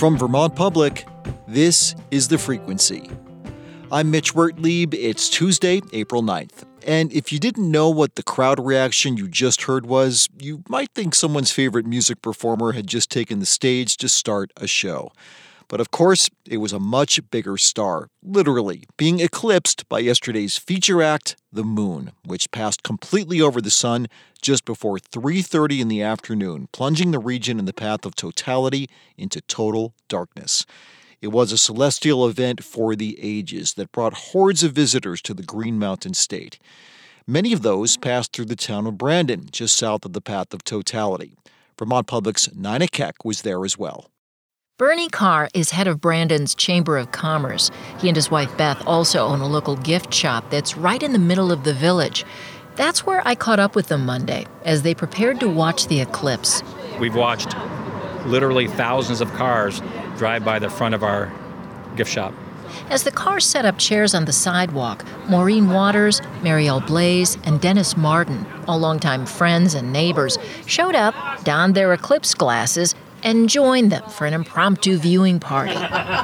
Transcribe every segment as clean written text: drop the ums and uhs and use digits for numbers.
From Vermont Public, this is The Frequency. I'm Mitch Wertlieb. It's Tuesday, April 9th. And if you didn't know what the crowd reaction you just heard was, you might think someone's favorite music performer had just taken the stage to start a show. But of course, it was a much bigger star, literally, being eclipsed by yesterday's feature act, The Moon, which passed completely over the sun just before 3:30 in the afternoon, plunging the region in the path of totality into total darkness. It was a celestial event for the ages that brought hordes of visitors to the Green Mountain State. Many of those passed through the town of Brandon, just south of the path of totality. Vermont Public's Nina Keck was there as well. Bernie Carr is head of Brandon's Chamber of Commerce. He and his wife Beth also own a local gift shop that's right in the middle of the village. That's where I caught up with them Monday as they prepared to watch the eclipse. We've watched literally thousands of cars drive by the front of our gift shop. As the cars set up chairs on the sidewalk, Maureen Waters, Marielle Blaze, and Dennis Martin, all longtime friends and neighbors, showed up, donned their eclipse glasses, and joined them for an impromptu viewing party.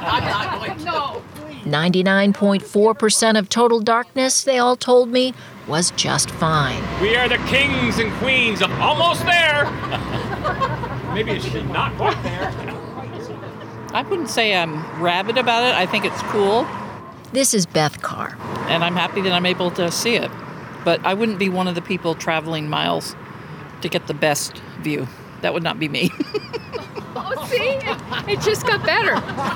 99.4% of total darkness, they all told me, was just fine. We are the kings and queens of almost there. Maybe it should be not quite there. I wouldn't say I'm rabid about it. I think it's cool. This is Beth Carr. And I'm happy that I'm able to see it. But I wouldn't be one of the people traveling miles to get the best view. That would not be me. Oh, see? It just got better.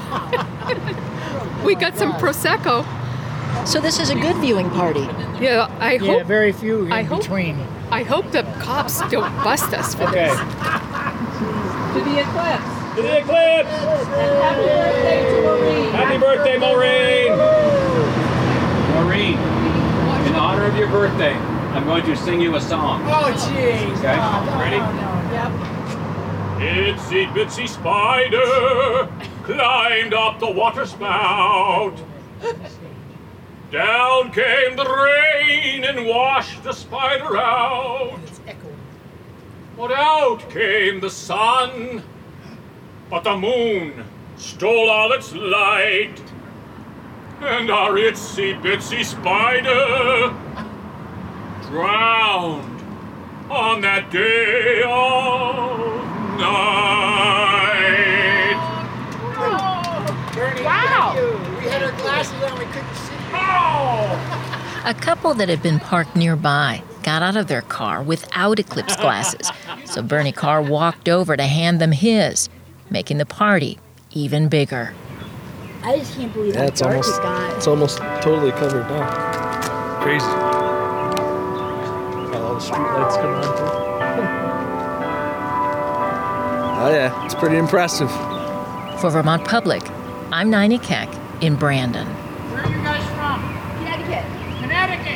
We got some Prosecco. So this is a good viewing party. Yeah, I hope. Yeah, very few in between. I hope the cops don't bust us for this. To the eclipse. To the eclipse! And happy birthday to Maureen. Happy birthday, Maureen! Maureen, in honor of your birthday, I'm going to sing you a song. Oh, jeez. Okay, ready? Itsy bitsy spider climbed up the water spout. Down came the rain and washed the spider out. But out came the sun, but the moon stole all its light. And our itsy bitsy spider drowned on that day of night. Bernie, Wow. we had our glasses on, we couldn't see. A couple that had been parked nearby got out of their car without eclipse glasses, so Bernie Carr walked over to hand them his, making the party even bigger. I just can't believe how dark it got. It's almost totally covered now. Crazy. Got all the street lights coming on too. Oh yeah, it's pretty impressive. For Vermont Public, I'm Nina Keck in Brandon. Where are you guys from? Connecticut. Connecticut.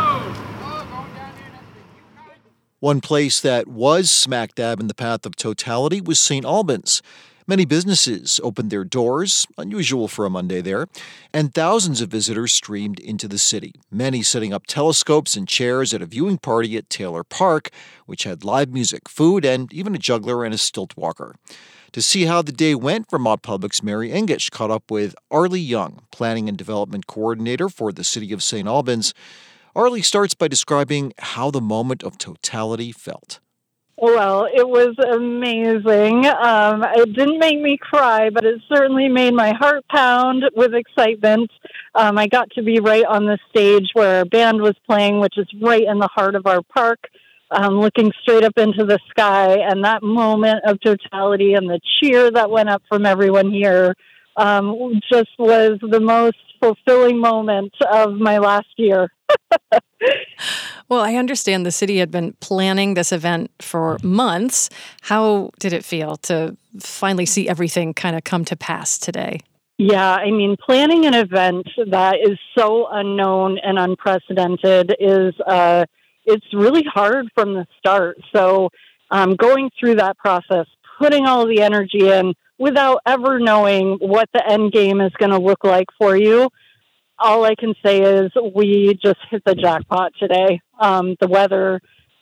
One place that was smack dab in the path of totality was St. Albans. Many businesses opened their doors, unusual for a Monday there, and thousands of visitors streamed into the city, many setting up telescopes and chairs at a viewing party at Taylor Park, which had live music, food, and even a juggler and a stilt walker. To see how the day went, Vermont Public's Mary Engish caught up with Arlie Young, Planning and Development Coordinator for the city of St. Albans. Arlie starts by describing how the moment of totality felt. Well, it was amazing. It didn't make me cry, but it certainly made my heart pound with excitement. I got to be right on the stage where our band was playing, which is right in the heart of our park, looking straight up into the sky. And that moment of totality and the cheer that went up from everyone here just was the most fulfilling moment of my last year. Well, I understand the city had been planning this event for months. How did it feel to finally see everything kind of come to pass today? Yeah, I mean, planning an event that is so unknown and unprecedented is it's really hard from the start. So going through that process, putting all the energy in without ever knowing what the end game is going to look like for you, all I can say is we just hit the jackpot today. The weather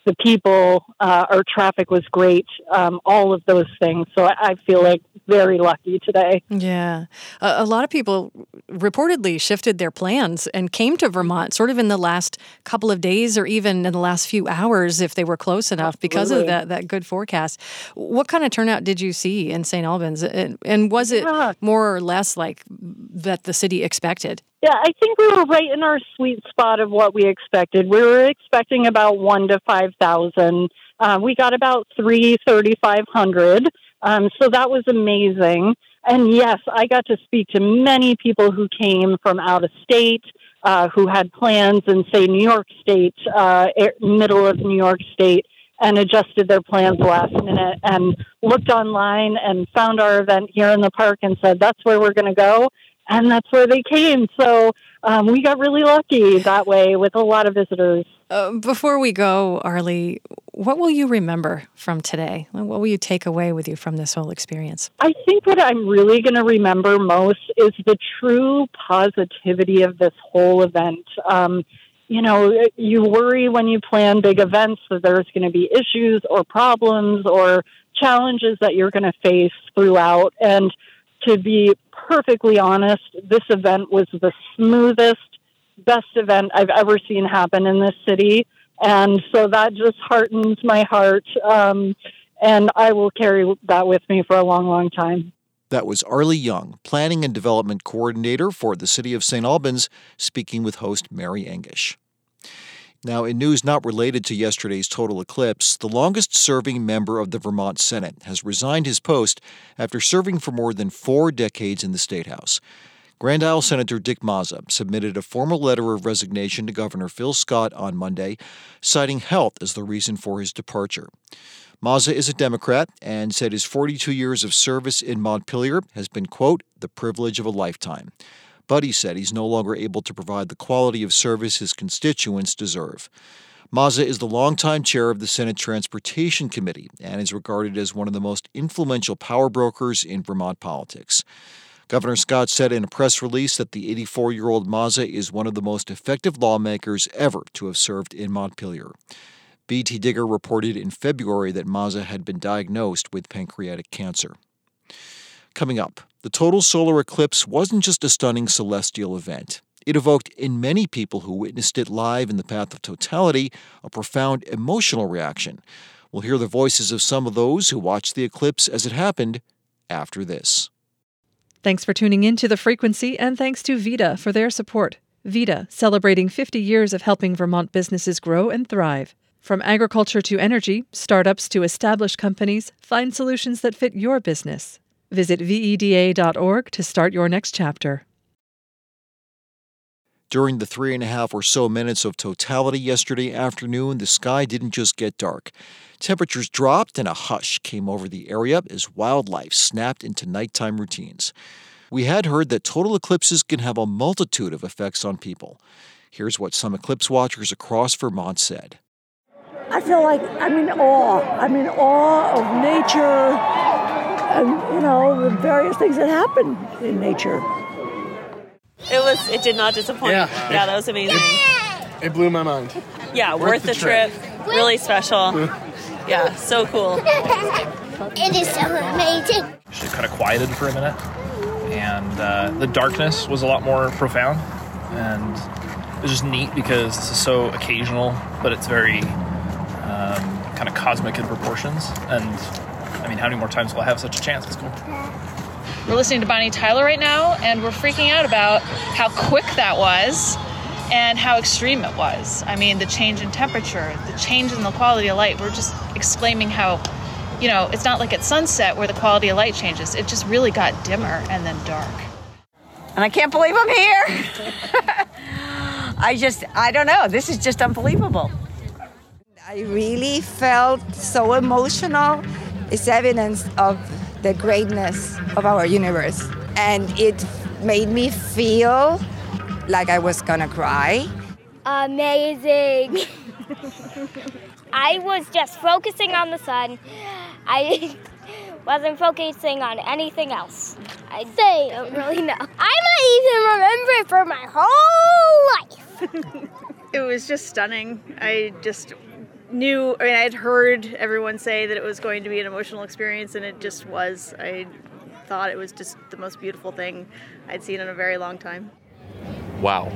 the people, our traffic was great, all of those things. So I feel like very lucky today. Yeah. A lot of people reportedly shifted their plans and came to Vermont sort of in the last couple of days or even in the last few hours if they were close enough because of that good forecast. What kind of turnout did you see in St. Albans? And was it more or less like that the city expected? Yeah, I think we were right in our sweet spot of what we expected. We were expecting about 1,000 to 5,000. We got about 3,500. So that was amazing. And yes, I got to speak to many people who came from out of state, who had plans in, say, New York State, middle of New York State, and adjusted their plans last minute and looked online and found our event here in the park and said, that's where we're going to go. And that's where they came. So we got really lucky that way with a lot of visitors. Before we go, Arlie, what will you remember from today? What will you take away with you from this whole experience? I think what I'm really going to remember most is the true positivity of this whole event. You know, you worry when you plan big events that there's going to be issues or problems or challenges that you're going to face throughout. And to be perfectly honest, this event was the smoothest, best event I've ever seen happen in this city. And so that just heartens my heart. And I will carry that with me for a long, long time. That was Arlie Young, Planning and Development Coordinator for the City of St. Albans, speaking with host Mary Engish. Now, in news not related to yesterday's total eclipse, the longest-serving member of the Vermont Senate has resigned his post after serving for more than 4 decades in the State House. Grand Isle Senator Dick Mazza submitted a formal letter of resignation to Governor Phil Scott on Monday, citing health as the reason for his departure. Mazza is a Democrat and said his 42 years of service in Montpelier has been, quote, the privilege of a lifetime. But he said he's no longer able to provide the quality of service his constituents deserve. Mazza is the longtime chair of the Senate Transportation Committee and is regarded as one of the most influential power brokers in Vermont politics. Governor Scott said in a press release that the 84-year-old Mazza is one of the most effective lawmakers ever to have served in Montpelier. BT Digger reported in February that Mazza had been diagnosed with pancreatic cancer. Coming up, the total solar eclipse wasn't just a stunning celestial event. It evoked in many people who witnessed it live in the path of totality a profound emotional reaction. We'll hear the voices of some of those who watched the eclipse as it happened after this. Thanks for tuning in to The Frequency, and thanks to VITA for their support. VITA, celebrating 50 years of helping Vermont businesses grow and thrive. From agriculture to energy, startups to established companies, find solutions that fit your business. Visit VEDA.org to start your next chapter. During the 3.5 or so minutes of totality yesterday afternoon, the sky didn't just get dark. Temperatures dropped and a hush came over the area as wildlife snapped into nighttime routines. We had heard that total eclipses can have a multitude of effects on people. Here's what some eclipse watchers across Vermont said. I feel like I'm in awe. I'm in awe of nature and, the various things that happen in nature. It did not disappoint. Yeah, that was amazing. It blew my mind. Yeah, worth the trip. Really special. Yeah, so cool. It is so amazing. It kind of quieted for a minute, and the darkness was a lot more profound, and it was just neat because this is so occasional, but it's very kind of cosmic in proportions, and I mean, how many more times will I have such a chance? It's cool. We're listening to Bonnie Tyler right now, and we're freaking out about how quick that was and how extreme it was. I mean, the change in temperature, the change in the quality of light. We're just exclaiming how, it's not like at sunset where the quality of light changes. It just really got dimmer and then dark. And I can't believe I'm here. I don't know. This is just unbelievable. I really felt so emotional. It's evidence of the greatness of our universe. And it made me feel like I was gonna cry. Amazing. I was just focusing on the sun. I wasn't focusing on anything else. I don't really know. I might even remember it for my whole life. It was just stunning. I just I'd heard everyone say that it was going to be an emotional experience, and it just was. I thought it was just the most beautiful thing I'd seen in a very long time. Wow.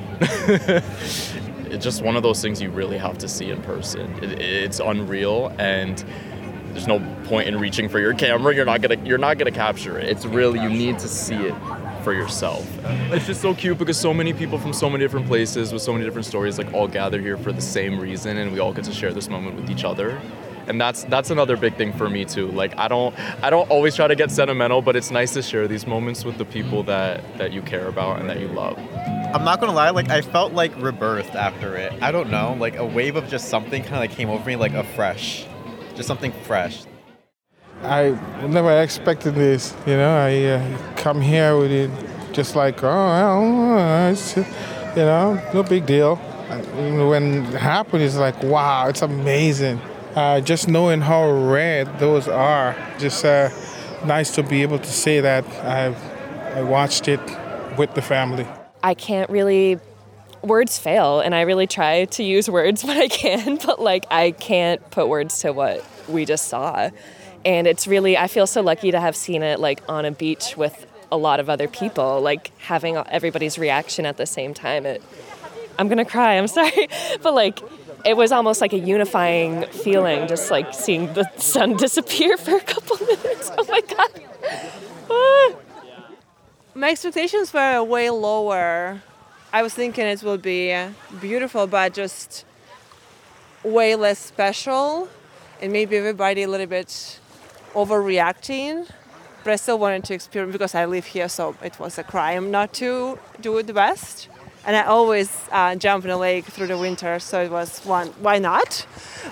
It's just one of those things you really have to see in person. It's unreal, and there's no point in reaching for your camera. You're not gonna capture it. It's really, you need to see it for yourself. It's just so cute because so many people from so many different places with so many different stories like all gather here for the same reason, and we all get to share this moment with each other. And that's another big thing for me too. Like I don't always try to get sentimental, but it's nice to share these moments with the people that you care about and that you love. I'm not gonna lie, like I felt like rebirthed after it. I don't know, like a wave of just something kind of like came over me, like just something fresh. I never expected this, I come here with it just like, it's, no big deal. And when it happened, it's like, wow, it's amazing. Just knowing how rare those are, just nice to be able to say that I watched it with the family. I can't really, words fail, and I really try to use words when I can, but I can't put words to what we just saw. And it's really, I feel so lucky to have seen it on a beach with a lot of other people, having everybody's reaction at the same time. I'm gonna cry, I'm sorry, but it was almost like a unifying feeling, just seeing the sun disappear for a couple minutes. Oh my God. Ah. My expectations were way lower. I was thinking it would be beautiful, but just way less special, and maybe everybody a little bit overreacting. But I still wanted to experience, because I live here, so it was a crime not to do it the best. And I always jump in a lake through the winter, so it was why not?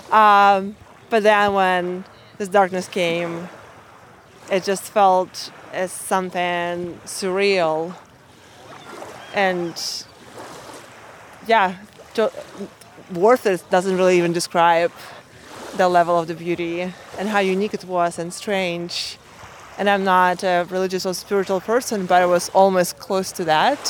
But then when this darkness came, it just felt as something surreal. And worth it doesn't really even describe the level of the beauty and how unique it was and strange. And I'm not a religious or spiritual person, but I was almost close to that.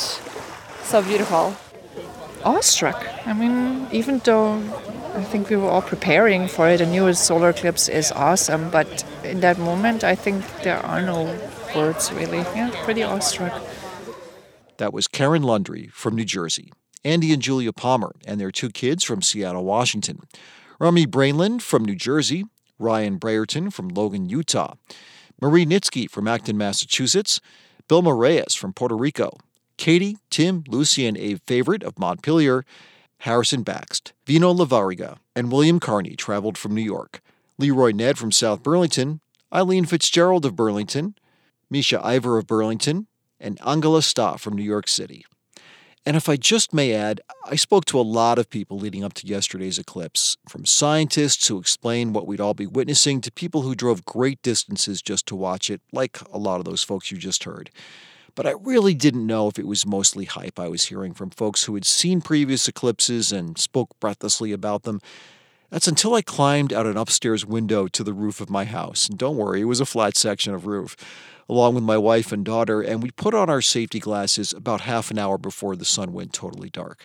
So beautiful. Awestruck. I mean, even though I think we were all preparing for it, a new solar eclipse is awesome, but in that moment, I think there are no words really. Yeah, pretty awestruck. That was Karen Lundry from New Jersey, Andy and Julia Palmer and their 2 kids from Seattle, Washington, Rami Brainland from New Jersey, Ryan Brayerton from Logan, Utah, Marie Nitsky from Acton, Massachusetts, Bill Reyes from Puerto Rico, Katie, Tim, Lucy, and Abe Favorite of Montpelier, Harrison Baxt, Vino Lavariga, and William Carney traveled from New York, Leroy Ned from South Burlington, Eileen Fitzgerald of Burlington, Misha Ivor of Burlington, and Angela Sta from New York City. And if I just may add, I spoke to a lot of people leading up to yesterday's eclipse, from scientists who explain what we'd all be witnessing to people who drove great distances just to watch it, like a lot of those folks you just heard. But I really didn't know if it was mostly hype I was hearing from folks who had seen previous eclipses and spoke breathlessly about them. That's until I climbed out an upstairs window to the roof of my house. And don't worry, it was a flat section of roof, along with my wife and daughter, and we put on our safety glasses about half an hour before the sun went totally dark.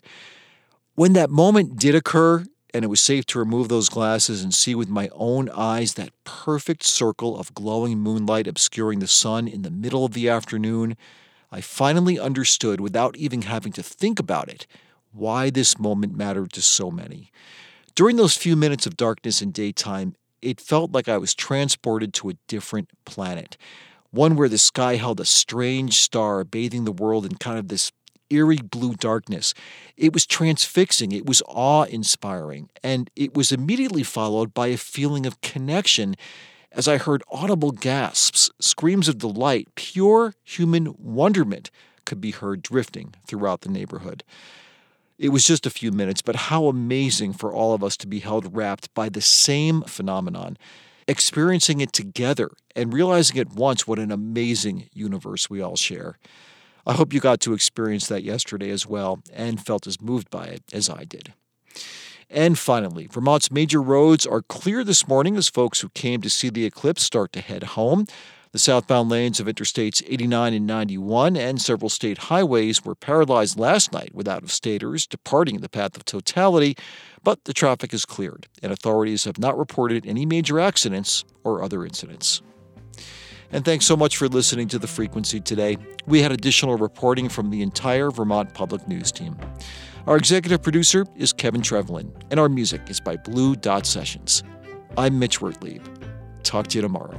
When that moment did occur, and it was safe to remove those glasses and see with my own eyes that perfect circle of glowing moonlight obscuring the sun in the middle of the afternoon, I finally understood, without even having to think about it, why this moment mattered to so many. During those few minutes of darkness and daytime, it felt like I was transported to a different planet, one where the sky held a strange star bathing the world in kind of this eerie blue darkness. It was transfixing, it was awe-inspiring, and it was immediately followed by a feeling of connection as I heard audible gasps, screams of delight, pure human wonderment could be heard drifting throughout the neighborhood. It was just a few minutes, but how amazing for all of us to be held wrapped by the same phenomenon, experiencing it together and realizing at once what an amazing universe we all share. I hope you got to experience that yesterday as well and felt as moved by it as I did. And finally, Vermont's major roads are clear this morning as folks who came to see the eclipse start to head home. The southbound lanes of Interstates 89 and 91 and several state highways were paralyzed last night with out-of-staters departing the path of totality, but the traffic is cleared, and authorities have not reported any major accidents or other incidents. And thanks so much for listening to The Frequency today. We had additional reporting from the entire Vermont Public News team. Our executive producer is Kevin Trevelyan, and our music is by Blue Dot Sessions. I'm Mitch Wertlieb. Talk to you tomorrow.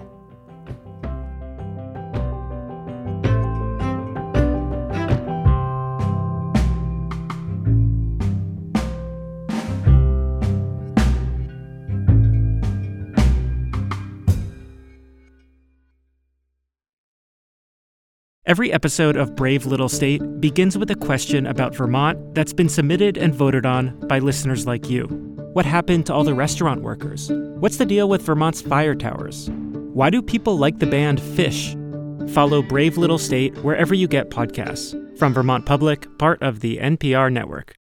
Every episode of Brave Little State begins with a question about Vermont that's been submitted and voted on by listeners like you. What happened to all the restaurant workers? What's the deal with Vermont's fire towers? Why do people like the band Phish? Follow Brave Little State wherever you get podcasts. From Vermont Public, part of the NPR network.